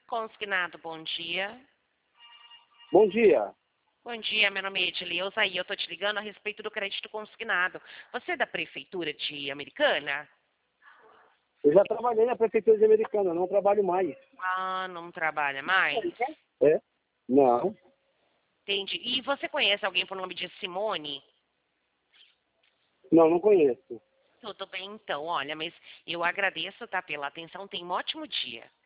Consignado, bom dia. Bom dia. Bom dia, meu nome é Edileuza e eu tô te ligando a respeito do crédito consignado. Você é da Prefeitura de Americana? Eu já trabalhei na Prefeitura de Americana, não trabalho mais. Ah, não trabalha mais? É? Não. Entendi. E você conhece alguém por nome de Simone? Não, não conheço. Tudo bem, então. Olha, mas eu agradeço, tá, pela atenção. Tenha um ótimo dia.